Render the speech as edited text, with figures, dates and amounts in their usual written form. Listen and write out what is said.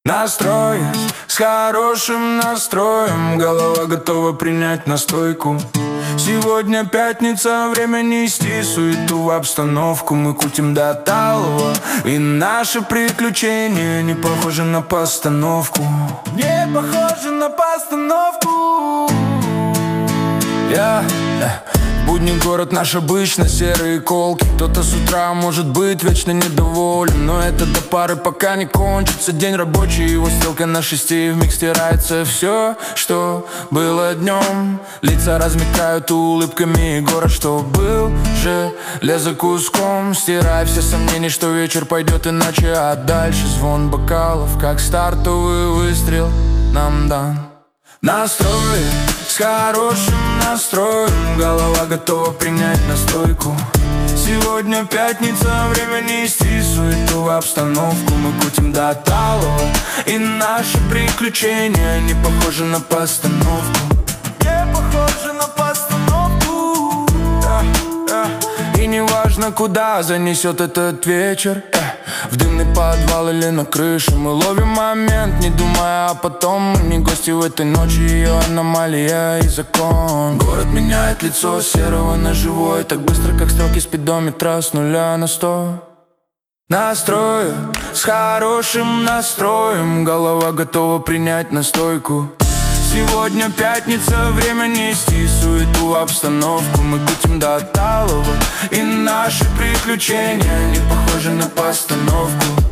Настрой с хорошим настроем, голова готова принять настойку. Сегодня пятница, время нести суету в обстановку. Мы кутим до талого, и наши приключения не похожи на постановку. Не похожи на постановку. Будний город наш обычно, серые колки. Кто-то с утра может быть вечно недоволен, но это до пары, пока не кончится день рабочий. Его стрелка на 6, вмиг стирается все, что было днем. Лица размекают улыбками, и город, что был, железо куском. Стирай все сомнения, что вечер пойдет иначе. А дальше звон бокалов, как стартовый выстрел нам дан. Настрой с хорошим настроем, голова готова принять настойку. Сегодня пятница, время нести суету в обстановку. Мы кутим до талого, и наши приключения не похожи на постановку. Не похожи на постановку. И не важно, куда занесет этот вечер, в дымный подвал или на крыше. Мы ловим момент, не думая, а потом мы не гости в этой ночи, ее аномалия и закон. Город меняет лицо серого на живое, так быстро, как стрелки спидометра с 0 на 100. Настрою с хорошим настроем, голова готова принять настойку. Сегодня пятница, время нести суету в обстановку. Мы кутим до талого, и наши приключения не похожи на постановку.